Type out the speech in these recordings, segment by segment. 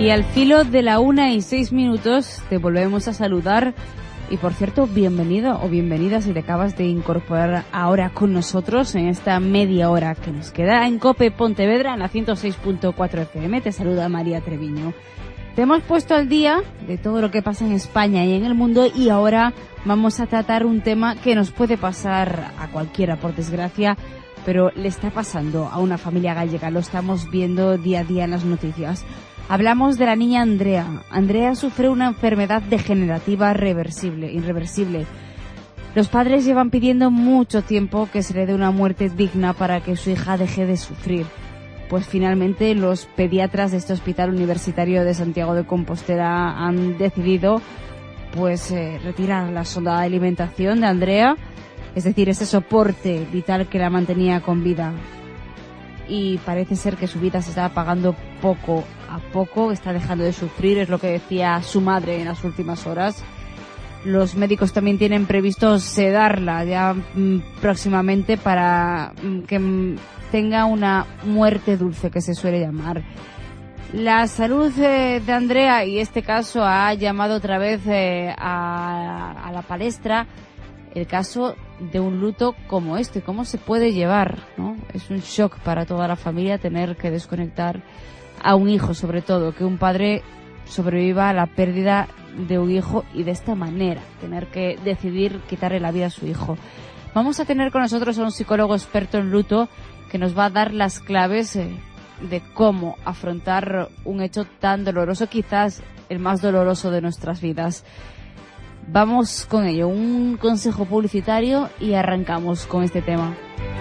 Y al filo de la 1:06 te volvemos a saludar. Y por cierto, bienvenido o bienvenida si te acabas de incorporar ahora con nosotros en esta media hora que nos queda en COPE Pontevedra en la 106.4 FM. Te saluda María Treviño. Te hemos puesto al día de todo lo que pasa en España y en el mundo y ahora vamos a tratar un tema que nos puede pasar a cualquiera, por desgracia, pero le está pasando a una familia gallega. Lo estamos viendo día a día en las noticias. Hablamos de la niña Andrea. Andrea sufre una enfermedad degenerativa irreversible. Los padres llevan pidiendo mucho tiempo que se le dé una muerte digna para que su hija deje de sufrir. Pues finalmente los pediatras de este hospital universitario de Santiago de Compostela han decidido retirar la sonda de alimentación de Andrea, es decir, ese soporte vital que la mantenía con vida. Y parece ser que su vida se está apagando poco a poco, está dejando de sufrir, es lo que decía su madre en las últimas horas. Los médicos también tienen previsto sedarla ya próximamente para que tenga una muerte dulce, que se suele llamar. La salud de Andrea, y este caso ha llamado otra vez a la palestra el caso de un luto como este. ¿Cómo se puede llevar, no? Es un shock para toda la familia tener que desconectar a un hijo, sobre todo, que un padre sobreviva a la pérdida de un hijo y de esta manera, tener que decidir quitarle la vida a su hijo. Vamos a tener con nosotros a un psicólogo experto en luto que nos va a dar las claves de cómo afrontar un hecho tan doloroso, quizás el más doloroso de nuestras vidas. Vamos con ello, un consejo publicitario y arrancamos con este tema.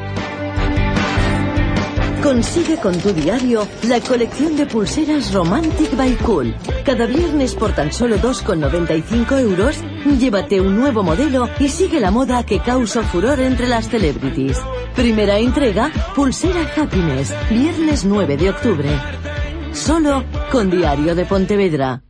Consigue con tu diario la colección de pulseras Romantic by Cool. Cada viernes por tan solo 2,95 euros, llévate un nuevo modelo y sigue la moda que causa furor entre las celebrities. Primera entrega, Pulsera Happiness, viernes 9 de octubre. Solo con Diario de Pontevedra.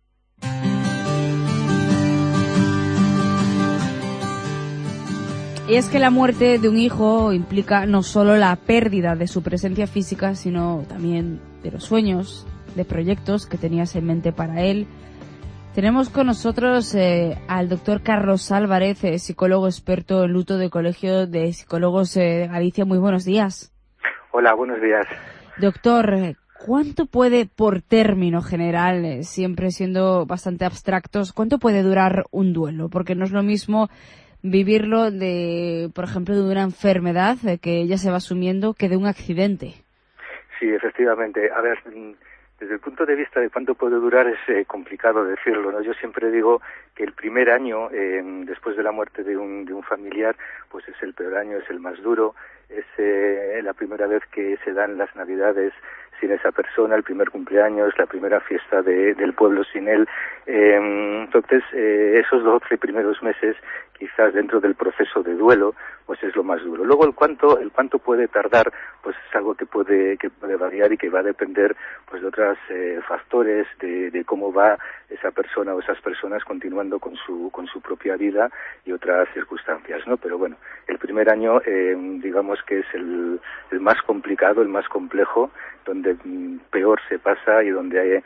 Y es que la muerte de un hijo implica no solo la pérdida de su presencia física, sino también de los sueños, de proyectos que tenías en mente para él. Tenemos con nosotros al doctor Carlos Álvarez, psicólogo experto en luto del Colegio de Psicólogos de Galicia. Muy buenos días. Hola, buenos días. Doctor, ¿cuánto puede, por término general, siempre siendo bastante abstractos, cuánto puede durar un duelo? Porque no es lo mismo vivirlo por ejemplo, de una enfermedad que ella se va asumiendo que de un accidente. Sí, efectivamente. A ver, desde el punto de vista de cuánto puede durar es complicado decirlo, ¿no? Yo siempre digo que el primer año después de la muerte de un familiar, pues es el peor año, es el más duro, es la primera vez que se dan las Navidades sin esa persona, el primer cumpleaños, la primera fiesta del pueblo sin él. Entonces, esos 12 primeros meses, quizás dentro del proceso de duelo, pues es lo más duro. Luego el cuánto puede tardar, pues es algo que puede variar y que va a depender pues de otros factores, de cómo va esa persona o esas personas continuando con su propia vida y otras circunstancias, ¿no? Pero bueno, el primer año digamos que es el más complicado, el más complejo, donde peor se pasa y donde hay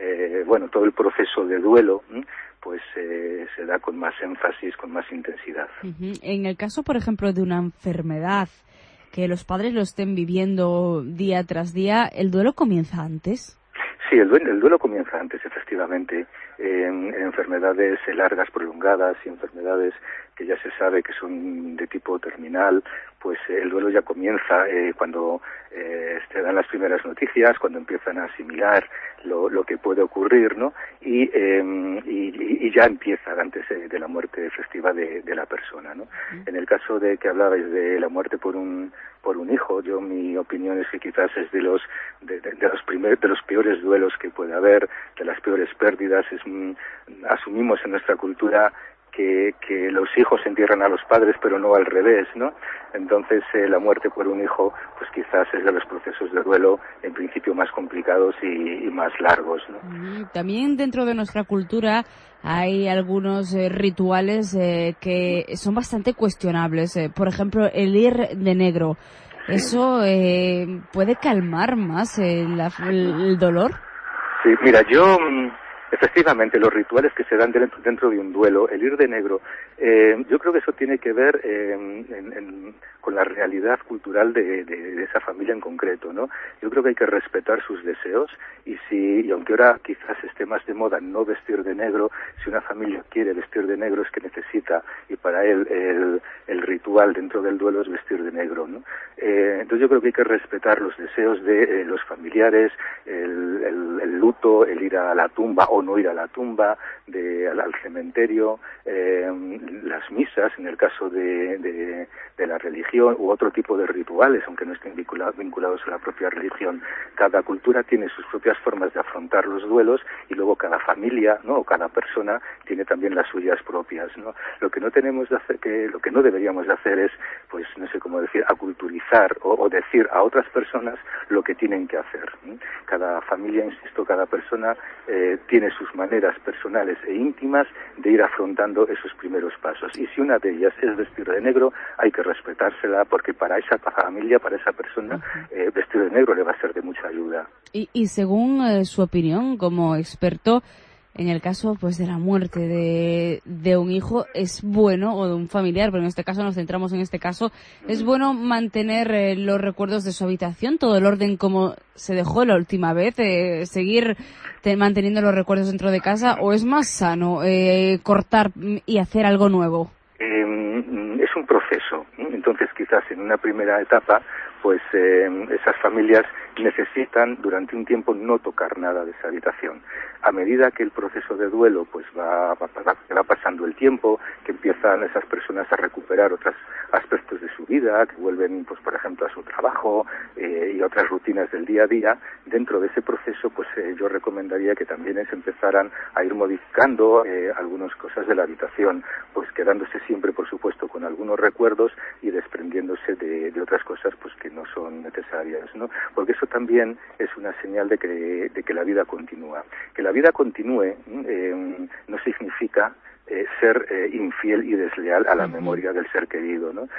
todo el proceso de duelo pues se da con más énfasis, con más intensidad. Uh-huh. En el caso, por ejemplo, de una enfermedad, que los padres lo estén viviendo día tras día, ¿el duelo comienza antes? Sí, el duelo comienza antes, efectivamente, en enfermedades largas, prolongadas y enfermedades que ya se sabe que son de tipo terminal, pues el duelo ya comienza cuando se dan las primeras noticias, cuando empiezan a asimilar lo que puede ocurrir, ¿no? Y ya empieza antes de la muerte efectiva de la persona, ¿no? En el caso de que hablabais de la muerte por un hijo, mi opinión es que quizás es de los peores duelos que puede haber, de las peores pérdidas. Asumimos en nuestra cultura que los hijos entierran a los padres, pero no al revés, ¿no? Entonces, la muerte por un hijo, pues quizás es de los procesos de duelo, en principio, más complicados y más largos, ¿no? También dentro de nuestra cultura hay algunos rituales que son bastante cuestionables. Por ejemplo, el ir de negro. ¿Eso puede calmar más el dolor? Sí, mira, yo efectivamente los rituales que se dan dentro de un duelo, el ir de negro, yo creo que eso tiene que ver con la realidad cultural de esa familia en concreto, ¿no? Yo creo que hay que respetar sus deseos y aunque ahora quizás esté más de moda no vestir de negro, si una familia quiere vestir de negro es que necesita, y para él el ritual dentro del duelo es vestir de negro, ¿no? Entonces yo creo que hay que respetar los deseos de los familiares, el luto, el ir a la tumba o no ir a la tumba, al cementerio, las misas en el caso de la religión u otro tipo de rituales, aunque no estén vinculados a la propia religión. Cada cultura tiene sus propias formas de afrontar los duelos y luego cada familia, ¿no?, o cada persona tiene también las suyas propias, ¿no? Lo que no deberíamos de hacer es, pues no sé cómo decir, aculturizar o decir a otras personas lo que tienen que hacer, ¿sí? Cada familia, insisto, cada persona tiene sus maneras personales e íntimas de ir afrontando esos primeros pasos, y si una de ellas es vestir de negro, hay que respetársela, porque para esa familia, para esa persona, vestir de negro le va a ser de mucha ayuda. Y según su opinión como experto, en el caso pues de la muerte de un hijo, es bueno, o de un familiar, pero en este caso nos centramos en este caso, es bueno mantener los recuerdos de su habitación, todo el orden como se dejó la última vez, seguir manteniendo los recuerdos dentro de casa, o es más sano cortar y hacer algo nuevo. Es un proceso, entonces quizás en una primera etapa pues esas familias necesitan durante un tiempo no tocar nada de esa habitación. A medida que el proceso de duelo pues va pasando el tiempo, que empiezan esas personas a recuperar otros aspectos de su vida, que vuelven pues por ejemplo a su trabajo y otras rutinas del día a día, dentro de ese proceso pues yo recomendaría que también se empezaran a ir modificando algunas cosas de la habitación, pues quedándose siempre por supuesto con algunos recuerdos y desprendiéndose de otras cosas pues que no son necesarias, ¿no? Porque eso también es una señal de que la vida continúa. Que la vida continúe no significa ser infiel y desleal a la memoria del ser querido, ¿no?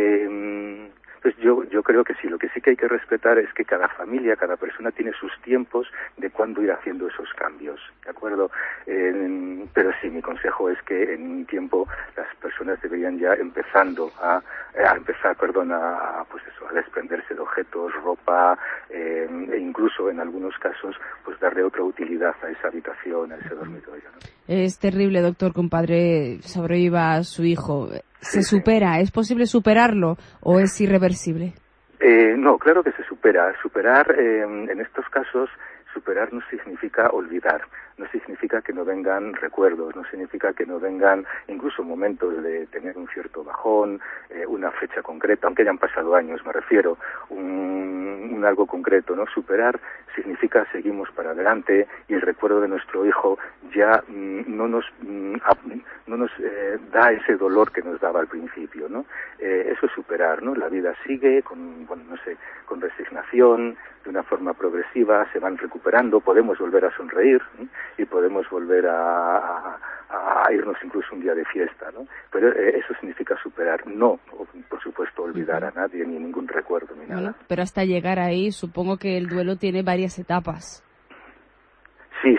Pues yo creo que sí, lo que sí que hay que respetar es que cada familia, cada persona tiene sus tiempos de cuándo ir haciendo esos cambios, ¿de acuerdo? Pero sí, mi consejo es que en un tiempo las personas deberían ya a desprenderse de objetos, ropa, e incluso en algunos casos pues darle otra utilidad a esa habitación, a ese dormitorio, ¿no? Es terrible, doctor, que un padre sobreviva a su hijo. ¿Se supera? ¿Es posible superarlo o es irreversible? No, claro que se supera. Superar, en estos casos, superar no significa olvidar, no significa que no vengan recuerdos, no significa que no vengan incluso momentos de tener un cierto bajón, una fecha concreta, aunque hayan pasado años, me refiero, un algo concreto, ¿no? Superar significa seguimos para adelante y el recuerdo de nuestro hijo ya no nos da ese dolor que nos daba al principio, ¿no? Eso es superar, ¿no? La vida sigue con resignación, de una forma progresiva, se van recuperando, podemos volver a sonreír, ¿sí? Y podemos volver a irnos incluso un día de fiesta, ¿no? Pero eso significa superar, no, por supuesto, olvidar a nadie, ni ningún recuerdo, ni nada. Pero hasta llegar ahí, supongo que el duelo tiene varias etapas. Sí,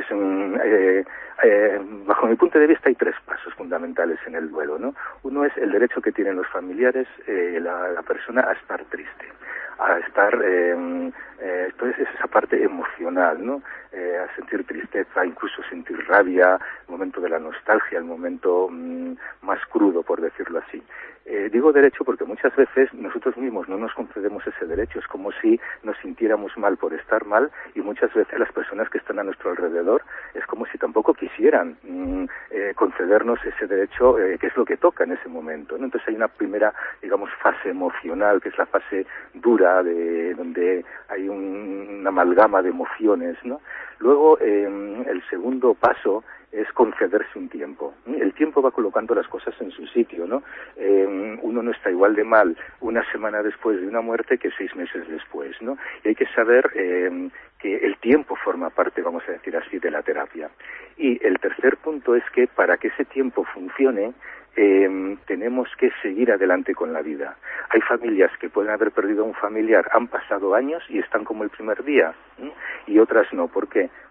bajo mi punto de vista hay 3 pasos fundamentales en el duelo, ¿no? Uno es el derecho que tienen los familiares, la persona a estar triste, a estar, entonces es esa parte emocional, ¿no? A sentir tristeza, incluso sentir rabia, el momento de la nostalgia, el momento más crudo, por decirlo así. Digo derecho porque muchas veces nosotros mismos no nos concedemos ese derecho, es como si nos sintiéramos mal por estar mal, y muchas veces las personas que están a nuestro alrededor es como si tampoco quisieran concedernos ese derecho, que es lo que toca en ese momento, ¿no? Entonces hay una primera, digamos, fase emocional, que es la fase dura, donde hay una amalgama de emociones, ¿no? Luego, el segundo paso es concederse un tiempo. El tiempo va colocando las cosas en su sitio, ¿no? Uno no está igual de mal una semana después de una muerte que 6 meses después, ¿no? Y hay que saber que el tiempo forma parte, vamos a decir así, de la terapia. Y el tercer punto es que para que ese tiempo funcione, tenemos que seguir adelante con la vida. Hay familias que pueden haber perdido a un familiar, han pasado años y están como el primer día, y otras no. ¿Por qué?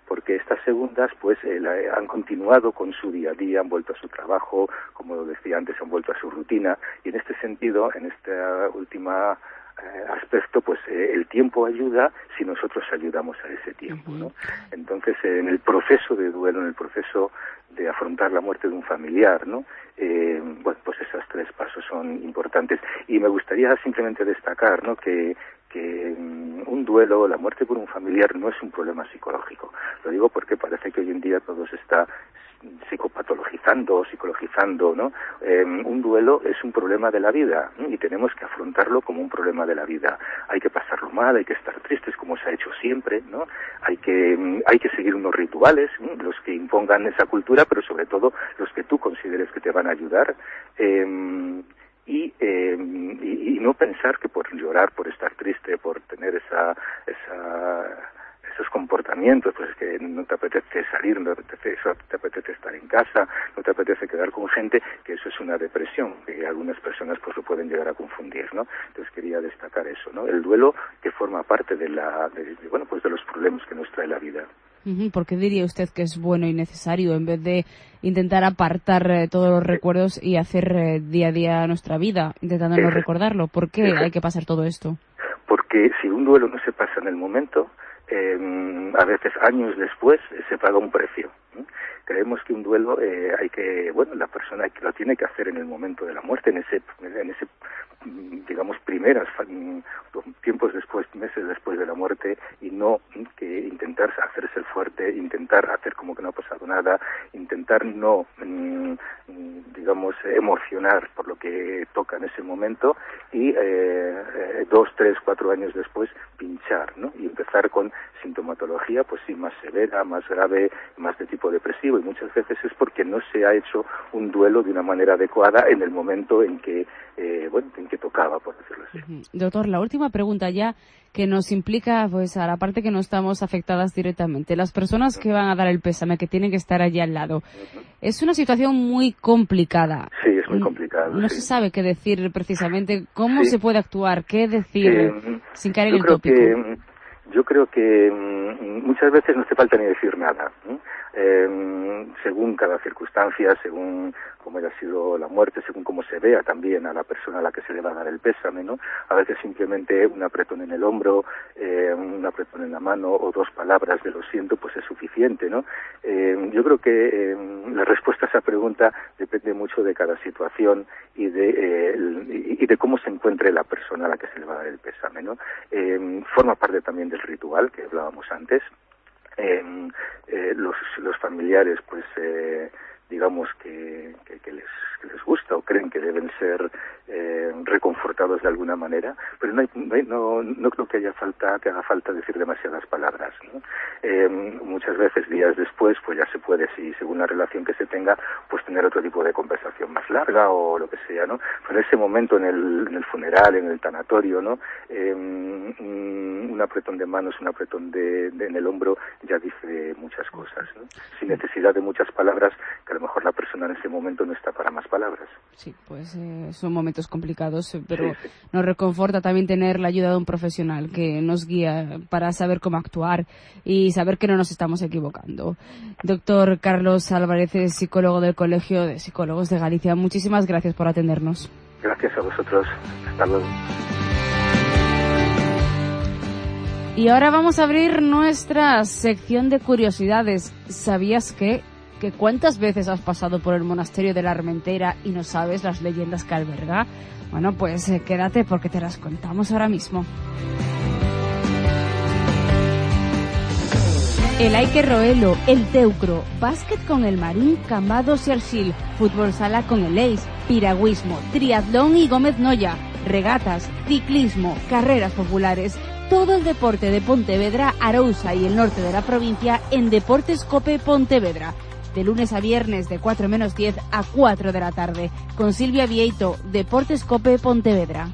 porque estas segundas pues han continuado con su día a día, han vuelto a su trabajo, como decía antes, han vuelto a su rutina, y en este sentido, en esta última aspecto, pues el tiempo ayuda si nosotros ayudamos a ese tiempo, ¿no? Entonces, en el proceso de duelo, en el proceso de afrontar la muerte de un familiar, ¿no? Bueno, pues esos 3 pasos son importantes. Y me gustaría simplemente destacar, ¿no?, que un duelo, la muerte por un familiar, no es un problema psicológico. Lo digo porque parece que hoy en día todo se está psicologizando, ¿no? Un duelo es un problema de la vida, ¿no? Y tenemos que afrontarlo como un problema de la vida. Hay que pasarlo mal, hay que estar tristes como se ha hecho siempre, ¿no? Hay que seguir unos rituales, ¿no?, los que impongan esa cultura, pero sobre todo los que tú consideres que te van a ayudar. Y no pensar que por llorar, por estar triste, por tener esos comportamientos, pues es que no te apetece salir, no te apetece estar en casa, no te apetece quedar con gente, que eso es una depresión, que algunas personas pues lo pueden llegar a confundir, ¿no? Entonces quería destacar eso, ¿no? El duelo que forma parte de los problemas que nos trae la vida. ¿Por qué diría usted que es bueno y necesario, en vez de intentar apartar todos los recuerdos y hacer día a día nuestra vida, intentando no recordarlo? ¿Por qué hay que pasar todo esto? Porque si un duelo no se pasa en el momento, a veces años después se paga un precio. Creemos que un duelo la persona lo tiene que hacer en el momento de la muerte, en ese digamos, tiempos después, meses después de la muerte, y no que intentar hacerse el fuerte, intentar hacer como que no ha pasado nada, intentar no, emocionar por lo que toca en ese momento, y 2, 3, 4 años después pinchar, ¿no? Y empezar con sintomatología, pues sí, más severa, más grave, más de tipo depresivo, y muchas veces es porque no se ha hecho un duelo de una manera adecuada en el momento en que tocaba, por decirlo así. Doctor, la última pregunta ya, que nos implica pues a la parte que no estamos afectadas directamente. Las personas que van a dar el pésame, que tienen que estar allí al lado. Es una situación muy complicada. Sí, es muy complicado. No se sabe qué decir precisamente, cómo se puede actuar, qué decir sin caer en el tópico. Yo creo que muchas veces no hace falta ni decir nada, ¿no? Según cada circunstancia, según cómo haya sido la muerte, según cómo se vea también a la persona a la que se le va a dar el pésame, ¿no? A veces simplemente un apretón en el hombro, un apretón en la mano o 2 palabras de lo siento, pues es suficiente, ¿no? Yo creo que la respuesta a esa pregunta depende mucho de cada situación y de cómo se encuentre la persona a la que se le va a dar el pésame, ¿no? Forma parte también del ritual que hablábamos antes. Los familiares, pues, digamos que les gusta o creen que deben ser reconfortados de alguna manera, pero no creo que haga falta decir demasiadas palabras, ¿no? Muchas veces días después pues ya se puede, según la relación que se tenga, pues tener otro tipo de conversación más larga o lo que sea, ¿no? Pero en ese momento, en el funeral, en el tanatorio, ¿no? Un apretón de manos, un apretón en el hombro ya dice muchas cosas, ¿no? Sin necesidad de muchas palabras, que a lo mejor la persona en ese momento no está para más palabras. Sí, pues son momentos complicados, pero nos reconforta también tener la ayuda de un profesional que nos guía para saber cómo actuar y saber que no nos estamos equivocando. Doctor Carlos Álvarez, psicólogo del Colegio de Psicólogos de Galicia, muchísimas gracias por atendernos. Gracias a vosotros. Hasta luego. Y ahora vamos a abrir nuestra sección de curiosidades. ¿Sabías que cuántas veces has pasado por el monasterio de la Armentera y no sabes las leyendas que alberga? Bueno, pues quédate porque te las contamos ahora mismo. El Aike Roelo, el Teucro, básquet con el Marín, Cambados y Arsil, fútbol sala con el Eis, piragüismo, triatlón y Gómez Noya, regatas, ciclismo, carreras populares, todo el deporte de Pontevedra, Arousa y el norte de la provincia en Deportes Cope Pontevedra. De lunes a viernes de 4 menos 10 a 4 de la tarde. Con Silvia Vieito, Deportes Cope Pontevedra.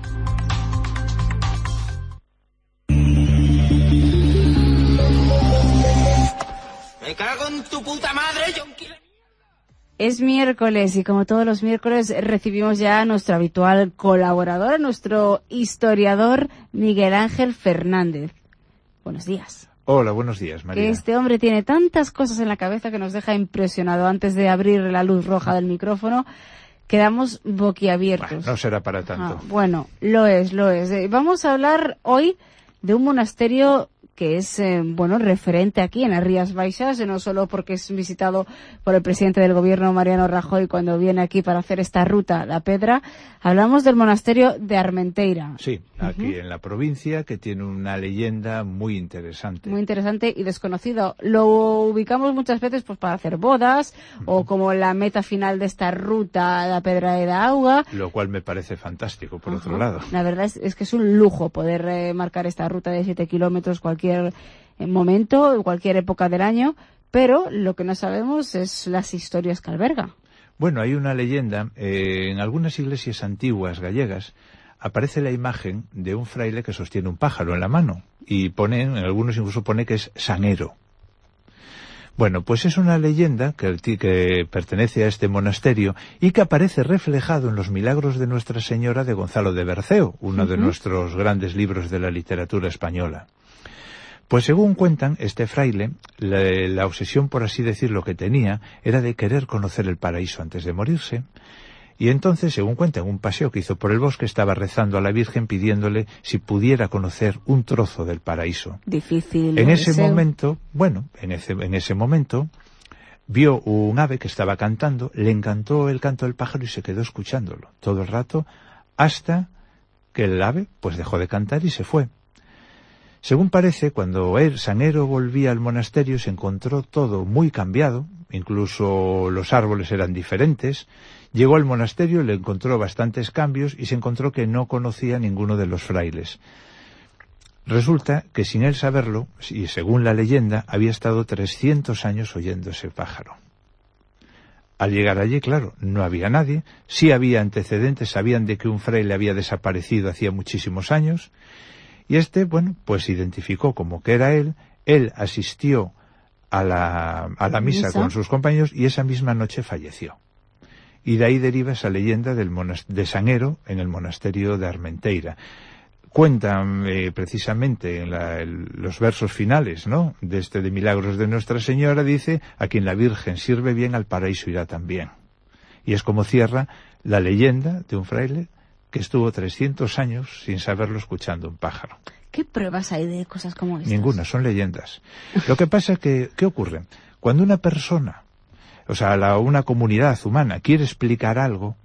Me cago en tu puta madre, Yonki. Es miércoles y como todos los miércoles recibimos ya a nuestro habitual colaborador, nuestro historiador Miguel Ángel Fernández. Buenos días. Hola, buenos días, María. Que este hombre tiene tantas cosas en la cabeza que nos deja impresionado. Antes de abrir la luz roja del micrófono, quedamos boquiabiertos. Bueno, no será para tanto. Bueno, lo es. Vamos a hablar hoy de un monasterio que es, referente aquí en las Rías Baixas, no solo porque es visitado por el presidente del gobierno, Mariano Rajoy, cuando viene aquí para hacer esta ruta, La Pedra. Hablamos del monasterio de Armenteira. Sí, aquí en la provincia, que tiene una leyenda muy interesante. Muy interesante y desconocido. Lo ubicamos muchas veces pues para hacer bodas, o como la meta final de esta ruta, La Pedra de Auga. Lo cual me parece fantástico, por otro lado. La verdad es que es un lujo poder marcar esta ruta de 7 kilómetros cualquier momento, cualquier época del año, pero lo que no sabemos es las historias que alberga. Bueno, hay una leyenda, en algunas iglesias antiguas gallegas aparece la imagen de un fraile que sostiene un pájaro en la mano, y en algunos incluso pone que es sanero. Bueno, pues es una leyenda que pertenece a este monasterio y que aparece reflejado en los milagros de Nuestra Señora de Gonzalo de Berceo, uno de nuestros grandes libros de la literatura española. Pues según cuentan, este fraile, la obsesión, por así decirlo, que tenía era de querer conocer el paraíso antes de morirse, y entonces, según cuenta, en un paseo que hizo por el bosque, estaba rezando a la Virgen pidiéndole si pudiera conocer un trozo del paraíso. Difícil. En ese momento, vio un ave que estaba cantando, le encantó el canto del pájaro y se quedó escuchándolo todo el rato, hasta que el ave pues dejó de cantar y se fue. Según parece, cuando Sanero volvía al monasterio se encontró todo muy cambiado, incluso los árboles eran diferentes. Llegó al monasterio, le encontró bastantes cambios y se encontró que no conocía a ninguno de los frailes. Resulta que sin él saberlo, y según la leyenda, había estado 300 años oyendo ese pájaro. Al llegar allí, claro, no había nadie, sí había antecedentes, sabían de que un fraile había desaparecido hacía muchísimos años. Y pues identificó como que era él asistió a la misa con sus compañeros y esa misma noche falleció. Y de ahí deriva esa leyenda de Sanero en el monasterio de Armenteira. Cuentan precisamente en los versos finales, ¿no?, de Milagros de Nuestra Señora, dice: a quien la Virgen sirve bien, al paraíso irá también. Y es como cierra la leyenda de un fraile que estuvo 300 años sin saberlo escuchando un pájaro. ¿Qué pruebas hay de cosas como estas? Ninguna, son leyendas. Lo que pasa es que, ¿qué ocurre? Cuando una persona, una comunidad humana quiere explicar algo,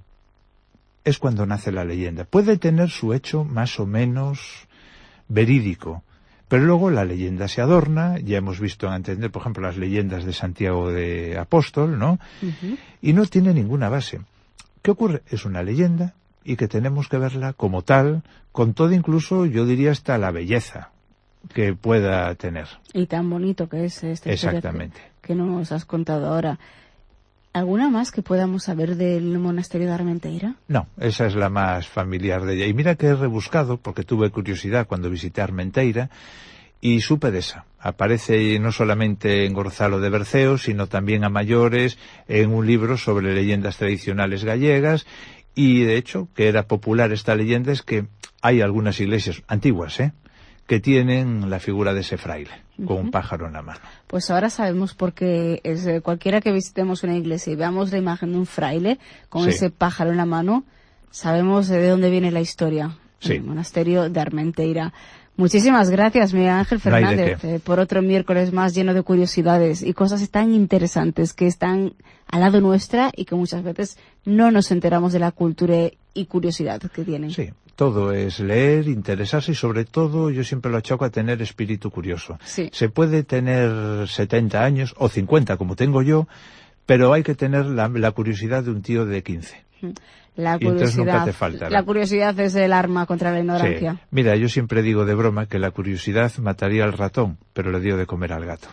es cuando nace la leyenda. Puede tener su hecho más o menos verídico, pero luego la leyenda se adorna. Ya hemos visto por ejemplo, las leyendas de Santiago de Apóstol, ¿no? Y no tiene ninguna base. ¿Qué ocurre? Es una leyenda y que tenemos que verla como tal, con todo, incluso yo diría hasta la belleza que pueda tener. Y tan bonito que es este Exactamente. Que nos has contado ahora. ¿Alguna más que podamos saber del monasterio de Armenteira? No, esa es la más familiar de ella. Y mira que he rebuscado, porque tuve curiosidad cuando visité Armenteira, y supe de esa. Aparece no solamente en Gonzalo de Berceo, sino también a mayores, en un libro sobre leyendas tradicionales gallegas. Y de hecho, que era popular esta leyenda, es que hay algunas iglesias antiguas, que tienen la figura de ese fraile, con un pájaro en la mano. Pues ahora sabemos por qué cualquiera que visitemos una iglesia y veamos la imagen de un fraile con ese pájaro en la mano, sabemos de dónde viene la historia. Sí. El monasterio de Armenteira. Muchísimas gracias, Miguel Ángel Fernández, por otro miércoles más lleno de curiosidades y cosas tan interesantes que están al lado nuestra y que muchas veces no nos enteramos de la cultura y curiosidad que tienen. Sí, todo es leer, interesarse y sobre todo yo siempre lo achaco a tener espíritu curioso. Sí. Se puede tener 70 años o 50 como tengo yo, pero hay que tener la curiosidad de un tío de 15. La y entonces nunca te falta. La curiosidad es el arma contra la ignorancia. Sí. Mira, yo siempre digo de broma que la curiosidad mataría al ratón, pero le dio de comer al gato.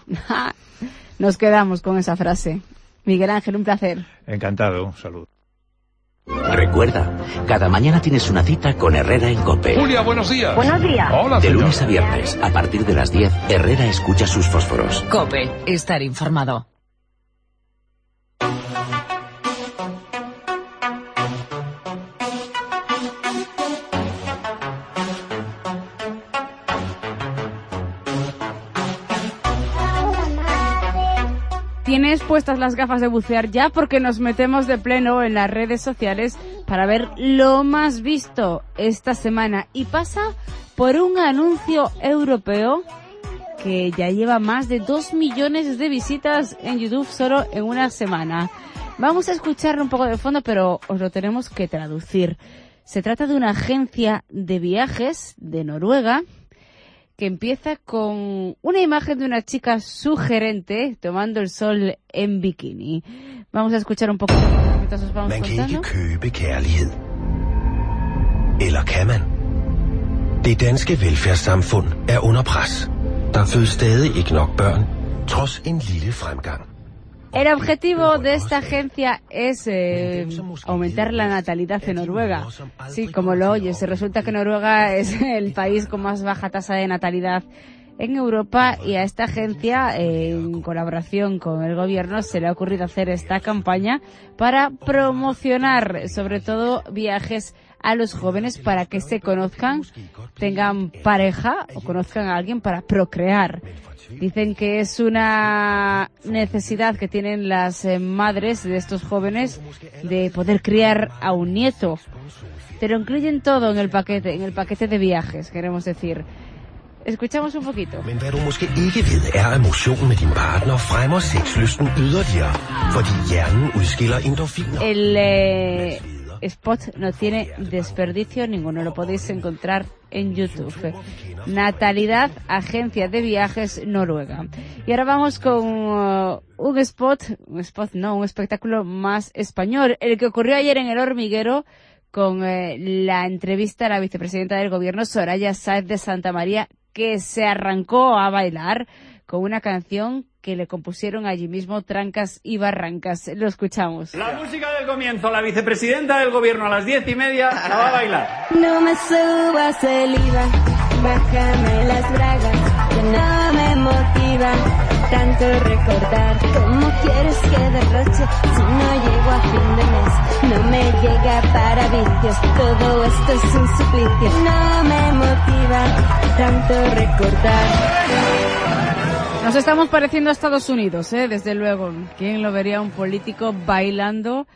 Nos quedamos con esa frase. Miguel Ángel, un placer. Encantado, un saludo. Recuerda, cada mañana tienes una cita con Herrera en COPE. Julia, buenos días. Buenos días. Hola, de señor. lunes a viernes, a partir de las 10, Herrera escucha sus fósforos. COPE, estar informado. tienes puestas las gafas de bucear ya, porque nos metemos de pleno en las redes sociales para ver lo más visto esta semana. Y pasa por un anuncio europeo que ya lleva más de 2 millones de visitas en YouTube solo en una semana. Vamos a escucharlo un poco de fondo, pero os lo tenemos que traducir. Se trata de una agencia de viajes de Noruega que empieza con una imagen de una chica sugerente tomando el sol en bikini. Vamos a escuchar un poco mientras os vamos contando. Man kan ikke købe kærlighed. Eller kan man? Det danske velfærdssamfund er under pres. Der fødes stadig ikke nok børn, trods en lille fremgang. El objetivo de esta agencia es aumentar la natalidad en Noruega. Sí, como lo oyes, resulta que Noruega es el país con más baja tasa de natalidad en Europa, y a esta agencia, en colaboración con el gobierno, se le ha ocurrido hacer esta campaña para promocionar sobre todo viajes a los jóvenes para que se conozcan, tengan pareja o conozcan a alguien para procrear. Dicen que es una necesidad que tienen las madres de estos jóvenes de poder criar a un nieto. Te lo incluyen todo en el paquete de viajes, queremos decir. Escuchamos un poquito. Men hvad du måske ikke ved er, at motion med din partner fremmer sexlysten yderligere, fordi hjernen udskiller endorfiner. El spot no tiene desperdicio ninguno, lo podéis encontrar en YouTube. Natalidad, agencia de viajes Noruega. Y ahora vamos con un espectáculo más español, el que ocurrió ayer en El Hormiguero, con la entrevista a la vicepresidenta del gobierno, Soraya Sáez de Santamaría, que se arrancó a bailar con una canción que le compusieron allí mismo Trancas y Barrancas. Lo escuchamos. La música del comienzo, la vicepresidenta del gobierno a las 10:30 la va a bailar. No me subas el IVA, bájame las bragas, que no me motiva tanto recordar. ¿Cómo quieres que derroche si no llego a fin de mes? No me llega para vicios, todo esto es un suplicio. No me motiva tanto recordar. Nos estamos pareciendo a Estados Unidos, desde luego. ¿Quién lo vería un político bailando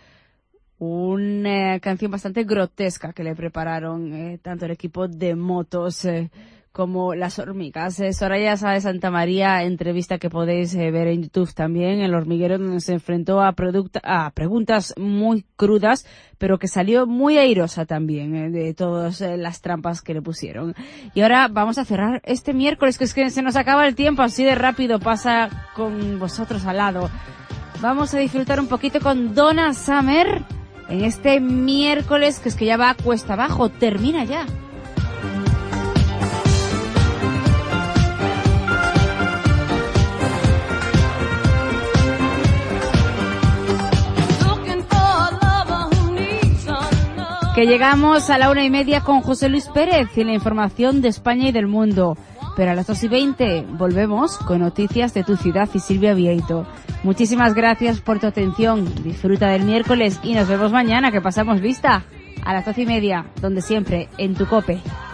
una canción bastante grotesca que le prepararon tanto el equipo de motos como las hormigas? Soraya Sáez de Santamaría, entrevista que podéis ver en YouTube también, El Hormiguero, donde se enfrentó a preguntas muy crudas, pero que salió muy airosa también de todas las trampas que le pusieron. Y ahora vamos a cerrar este miércoles, que es que se nos acaba el tiempo, así de rápido pasa con vosotros al lado. Vamos a disfrutar un poquito con Donna Summer en este miércoles, que es que ya va cuesta abajo, termina ya. Que llegamos a la 1:30 con José Luis Pérez y la información de España y del mundo. Pero a las 2:20 volvemos con noticias de tu ciudad y Silvia Vieito. Muchísimas gracias por tu atención. Disfruta del miércoles y nos vemos mañana, que pasamos lista a las 12:30, donde siempre, en tu COPE.